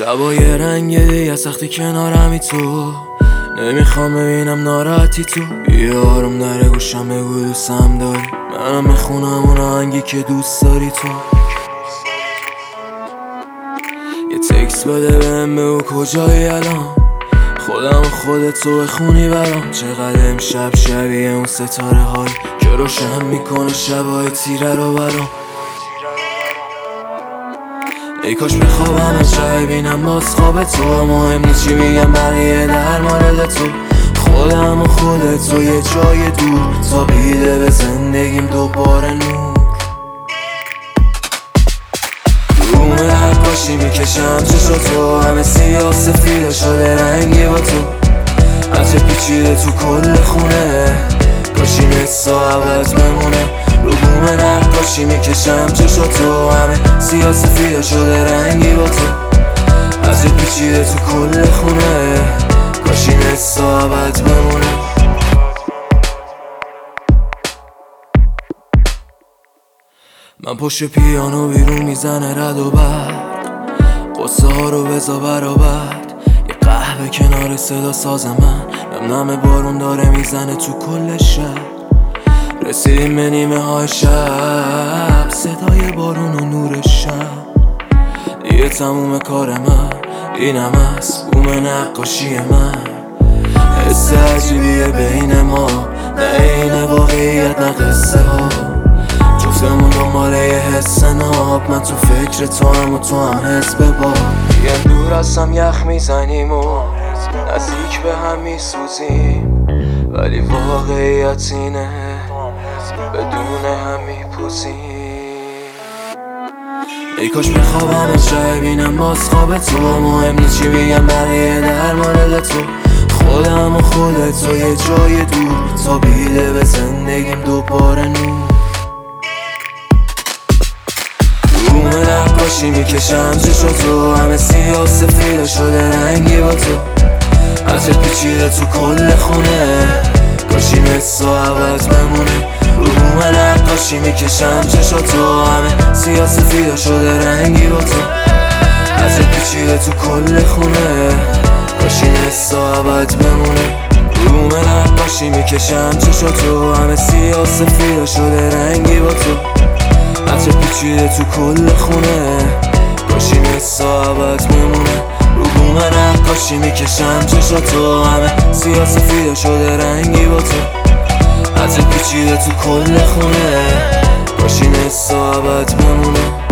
شبای رنگ دیگه سختی کنارمی تو نمیخوام ببینم ناراحتی تو بیا آروم در گوشم بگو دوستم داری منم میخونم اون آهنگی که دوست داری تو یه تکست بده بهم بگو کجایی الان خودم و خودتو بخونی برام چقدر امشب شبیه اون ستاره های که روشن میکنه شبای تیره رو برام ای کاش بخوابم امشب ببینم باز خواب تو مهم نیست چی میگم بقیه در مورد تو خودم و خودتو یه جای دور تا بیده به زندگیم دوباره نور روم نقاشی میکشم چشاتو همه سیاه سفیده شده رنگی با تو هرچه پیچیده تو کل خونه کاشی نصا عوض بمونه رو بوم نقاشی میکشم چشاتو همه سیاه سفیده شده رنگی با تو هرچه پیچیده تو کل خونه کاشی نصا عوض بمونه من پشت پیانو بیرون میزنه رد و برق قصه ها رو بزا برابر یه قهوه کنار صدا ساز من نم بارون داره میزنه تو کل شب رسیدیم به نیمه های شب صدای بارون و نور شب دیگه تموم کار من اینم از بوم نقاشی من حس عجیبیه بین ما نه این واقعیت نه قصه ها جفتمون دنباله یه حس ناب من تو فکر تو هم و تو هم حس ببار یه دور هستم یخ میزنیم و نزدیک به هم میسوزیم ولی واقعیت اینه بدون هم میپوزیم ای کاش بخوابم امشب ببینم باز خواب تو مهم نیست چی میگم بقیه در مورد تو خودم و خودتو یه جای دور تا بیده به زندگیم دوباره نور روم نقاشی میکشم چشاتو همه سیاه سفیده شده رنگی با تو هرچه پیچیده تو کل خونه کاشی نصا عوض بمونه رو بوم نقاشی میکشم چشاتو همه سیاه سفیده شده رنگی با تو هرچه پیچیده تو کل خونه کاشی نصا عوض بمونه روم نقاشی میکشم چشاتو همه سیاه سفیده شده رنگی با تو هرچه پیچیده تو کل خونه کاشی نصا عوض بمونه رو بوم نقاشی میکشم چشاتو همه سیاه سفیده شده رنگی با تو هرچه پیچیده تو کل خونه کاشی نصا عوض بمونه